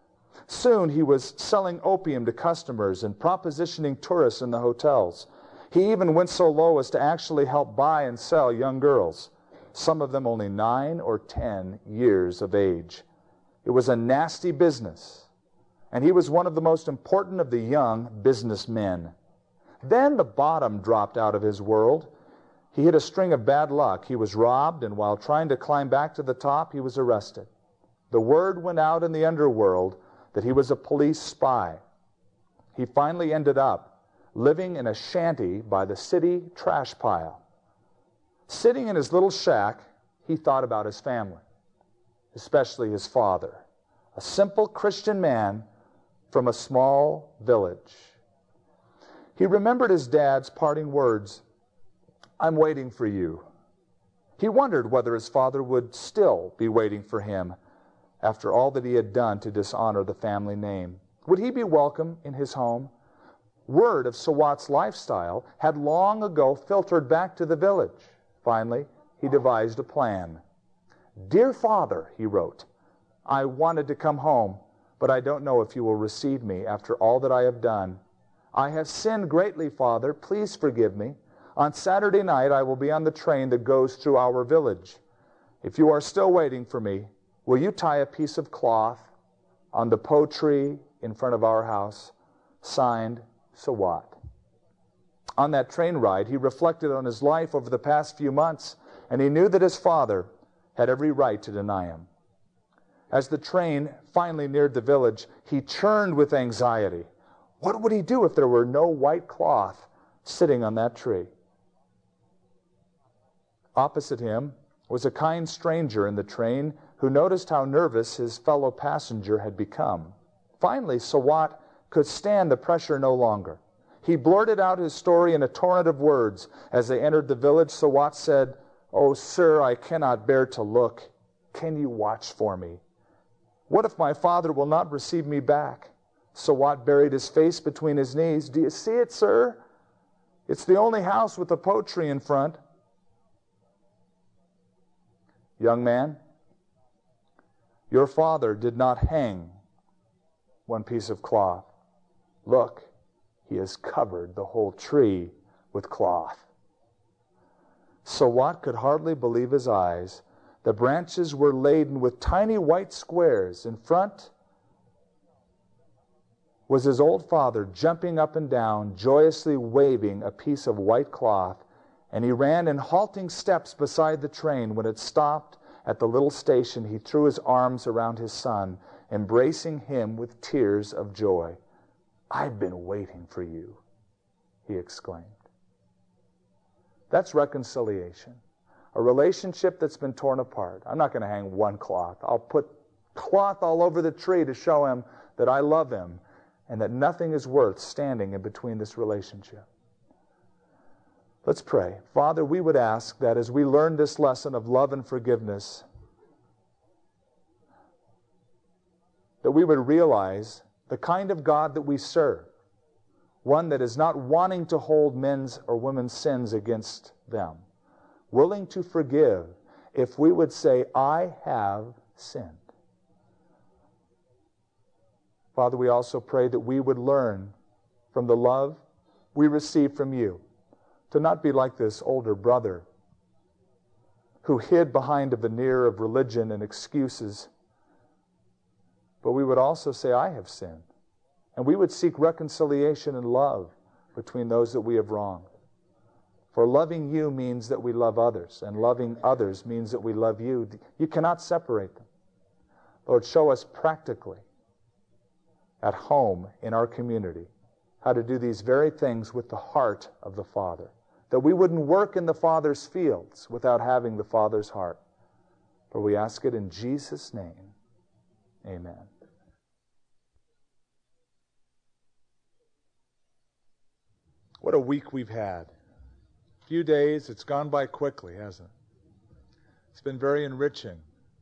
Soon he was selling opium to customers and propositioning tourists in the hotels. He even went so low as to actually help buy and sell young girls, some of them only 9 or 10 years of age. It was a nasty business, and he was one of the most important of the young businessmen. Then the bottom dropped out of his world. He hit a string of bad luck. He was robbed, and while trying to climb back to the top, he was arrested. The word went out in the underworld that he was a police spy. He finally ended up living in a shanty by the city trash pile. Sitting in his little shack, he thought about his family, especially his father, a simple Christian man from a small village. He remembered his dad's parting words, "I'm waiting for you." He wondered whether his father would still be waiting for him after all that he had done to dishonor the family name. Would he be welcome in his home? Word of Sawat's lifestyle had long ago filtered back to the village. Finally, he devised a plan. "Dear Father," he wrote, "I wanted to come home, but I don't know if you will receive me after all that I have done. I have sinned greatly, Father. Please forgive me. On Saturday night, I will be on the train that goes through our village. If you are still waiting for me, will you tie a piece of cloth on the po tree in front of our house? Signed, Sawat." On that train ride, he reflected on his life over the past few months, and he knew that his father had every right to deny him. As the train finally neared the village, he churned with anxiety. What would he do if there were no white cloth sitting on that tree? Opposite him was a kind stranger in the train who noticed how nervous his fellow passenger had become. Finally, Sawat could stand the pressure no longer. He blurted out his story in a torrent of words. As they entered the village, Sawat said, "Oh, sir, I cannot bear to look. Can you watch for me? What if my father will not receive me back?" Sawat buried his face between his knees. "Do you see it, sir? It's the only house with a po tree in front." "Young man, your father did not hang one piece of cloth. Look, he has covered the whole tree with cloth." Sawat could hardly believe his eyes. The branches were laden with tiny white squares. In front was his old father jumping up and down, joyously waving a piece of white cloth, and he ran in halting steps beside the train. When it stopped at the little station, he threw his arms around his son, embracing him with tears of joy. "I've been waiting for you." he exclaimed. That's reconciliation. A relationship that's been torn apart. I'm not going to hang one cloth. I'll put cloth all over the tree to show him that I love him and that nothing is worth standing in between this relationship. Let's pray. Father, we would ask that as we learn this lesson of love and forgiveness, that we would realize the kind of God that we serve, one that is not wanting to hold men's or women's sins against them, willing to forgive if we would say, I have sinned. Father, we also pray that we would learn from the love we receive from you to not be like this older brother who hid behind a veneer of religion and excuses, but we would also say, I have sinned. And we would seek reconciliation and love between those that we have wronged. For loving you means that we love others, and loving others means that we love you. You cannot separate them. Lord, show us practically at home in our community how to do these very things with the heart of the Father. That we wouldn't work in the Father's fields without having the Father's heart. For we ask it in Jesus' name. Amen. What a week we've had. A few days, it's gone by quickly, hasn't it? It's been very enriching.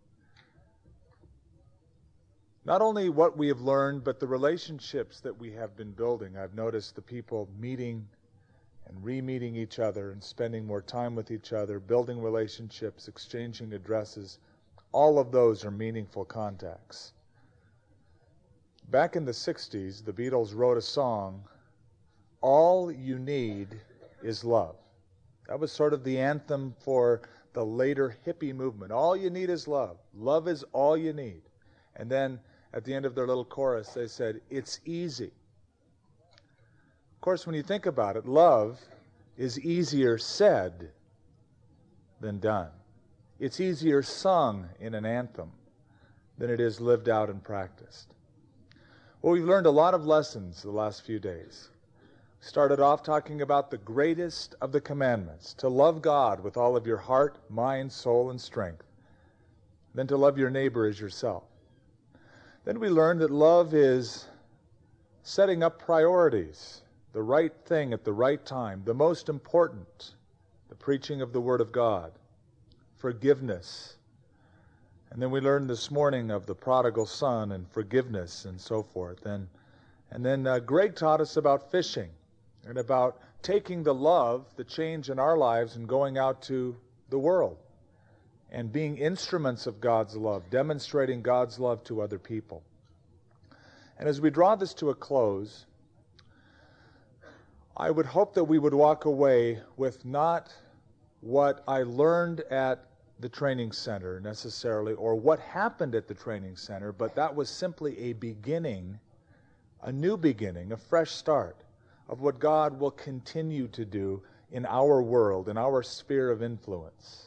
Not only what we have learned, but the relationships that we have been building. I've noticed the people meeting and re-meeting each other and spending more time with each other, building relationships, exchanging addresses. All of those are meaningful contacts. Back in the 60s, the Beatles wrote a song, All You Need Is Love. That was sort of the anthem for the later hippie movement. All you need is love. Love is all you need. And then at the end of their little chorus, they said, it's easy. Of course, when you think about it, love is easier said than done. It's easier sung in an anthem than it is lived out and practiced. Well, we've learned a lot of lessons the last few days. Started off talking about the greatest of the commandments, to love God with all of your heart, mind, soul, and strength, then to love your neighbor as yourself. Then we learned that love is setting up priorities, the right thing at the right time, the most important, the preaching of the Word of God, forgiveness. And then we learned this morning of the prodigal son and forgiveness and so forth. And then Greg taught us about fishing and about taking the love, the change in our lives, and going out to the world and being instruments of God's love, demonstrating God's love to other people. And as we draw this to a close, I would hope that we would walk away with not what I learned at the training center necessarily, or what happened at the training center, but that was simply a beginning, a new beginning, a fresh start of what God will continue to do in our world, in our sphere of influence.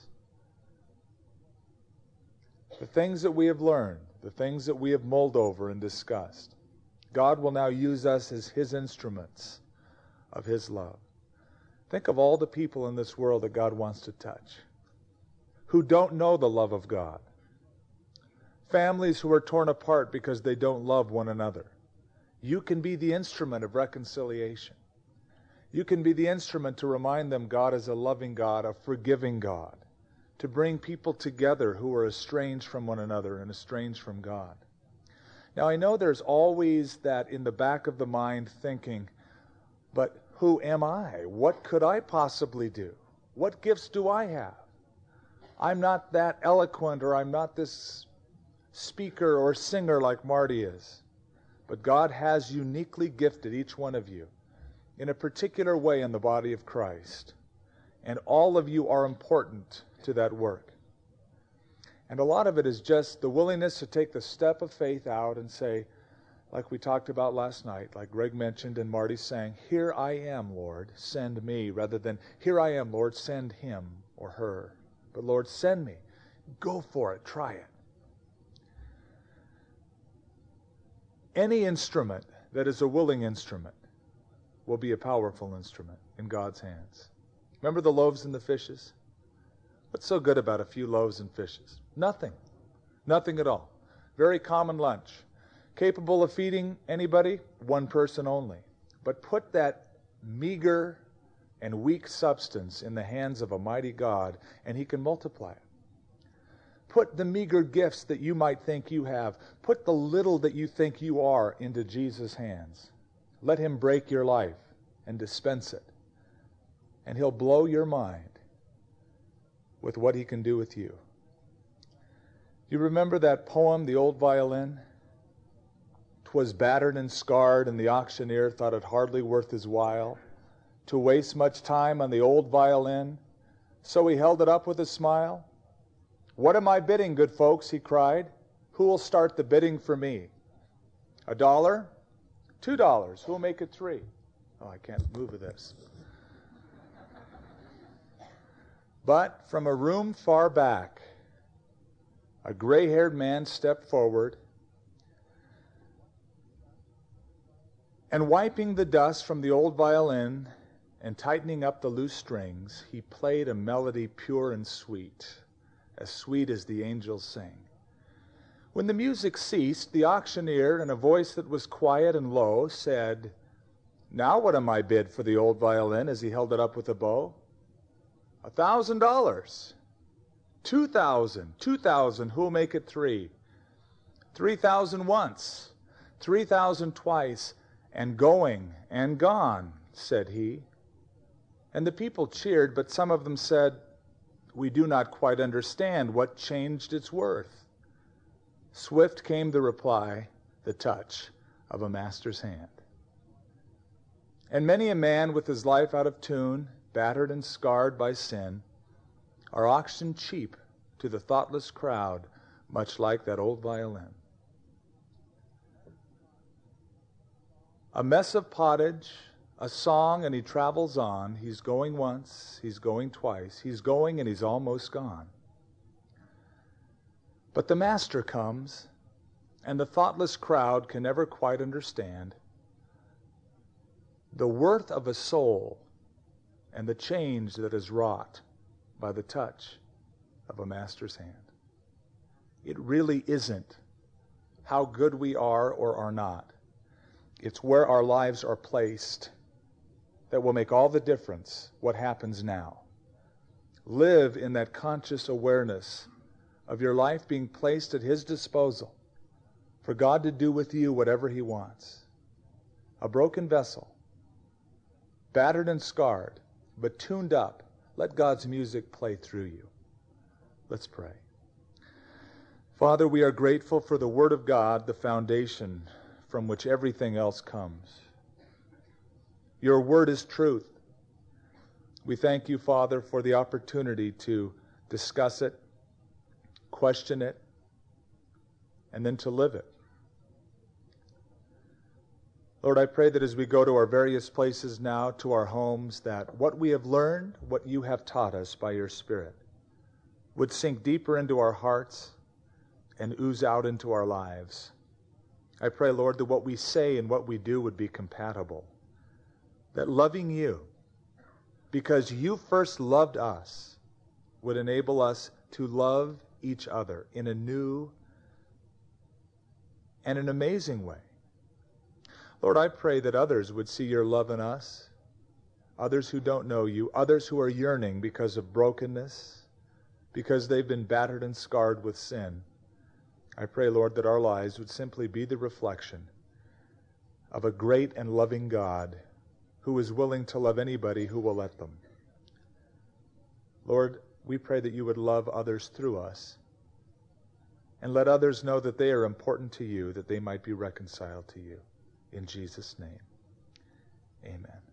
The things that we have learned, the things that we have mulled over and discussed, God will now use us as His instruments of His love. Think of all the people in this world that God wants to touch, who don't know the love of God. Families who are torn apart because they don't love one another. You can be the instrument of reconciliation. You can be the instrument to remind them God is a loving God, a forgiving God, to bring people together who are estranged from one another and estranged from God. Now, I know there's always that in the back of the mind thinking, but who am I? What could I possibly do? What gifts do I have? I'm not that eloquent, or I'm not this speaker or singer like Marty is. But God has uniquely gifted each one of you in a particular way in the body of Christ. And all of you are important to that work. And a lot of it is just the willingness to take the step of faith out and say, like we talked about last night, like Greg mentioned and Marty sang, here I am, Lord, send me, rather than here I am, Lord, send him or her. But Lord, send me. Go for it. Try it. Any instrument that is a willing instrument will be a powerful instrument in God's hands. Remember the loaves and the fishes? What's so good about a few loaves and fishes? Nothing. Nothing at all. Very common lunch. Capable of feeding anybody? One person only. But put that meager and weak substance in the hands of a mighty God, and He can multiply it. Put the meager gifts that you might think you have, put the little that you think you are into Jesus' hands. Let Him break your life and dispense it. And He'll blow your mind with what He can do with you. You remember that poem, The Old Violin? 'Twas battered and scarred, and the auctioneer thought it hardly worth his while to waste much time on the old violin, so he held it up with a smile. "What am I bidding, good folks?" he cried. "Who will start the bidding for me? $1? $2? Who will make it $3?" Oh, I can't move with this. But from a room far back, a gray-haired man stepped forward, and wiping the dust from the old violin and tightening up the loose strings, he played a melody pure and sweet as the angels sing. When the music ceased, the auctioneer, in a voice that was quiet and low, said, "Now what am I bid for the old violin?" as he held it up with a bow. $1,000. 2,000. 2,000. Who'll make it 3? 3,000 once. 3,000 twice. And going and gone, said he. And the people cheered, but some of them said, "We do not quite understand what changed its worth." Swift came the reply, the touch of a master's hand. And many a man with his life out of tune, battered and scarred by sin, are auctioned cheap to the thoughtless crowd, much like that old violin. A mess of pottage, a song, and he travels on. He's going once, he's going twice, he's going and he's almost gone. But the master comes, and the thoughtless crowd can never quite understand the worth of a soul and the change that is wrought by the touch of a master's hand. It really isn't how good we are or are not. It's where our lives are placed that will make all the difference what happens now. Live in that conscious awareness of your life being placed at His disposal for God to do with you whatever He wants. A broken vessel, battered and scarred, but tuned up. Let God's music play through you. Let's pray. Father, we are grateful for the Word of God, the foundation from which everything else comes. Your Word is truth. We thank you, Father, for the opportunity to discuss it, question it, and then to live it. Lord, I pray that as we go to our various places now, to our homes, that what we have learned, what you have taught us by your Spirit, would sink deeper into our hearts and ooze out into our lives. I pray, Lord, that what we say and what we do would be compatible. That loving you, because you first loved us, would enable us to love each other in a new and an amazing way. Lord, I pray that others would see your love in us, others who don't know you, others who are yearning because of brokenness, because they've been battered and scarred with sin. I pray, Lord, that our lives would simply be the reflection of a great and loving God who is willing to love anybody who will let them. Lord, we pray that you would love others through us and let others know that they are important to you, that they might be reconciled to you. In Jesus' name, amen.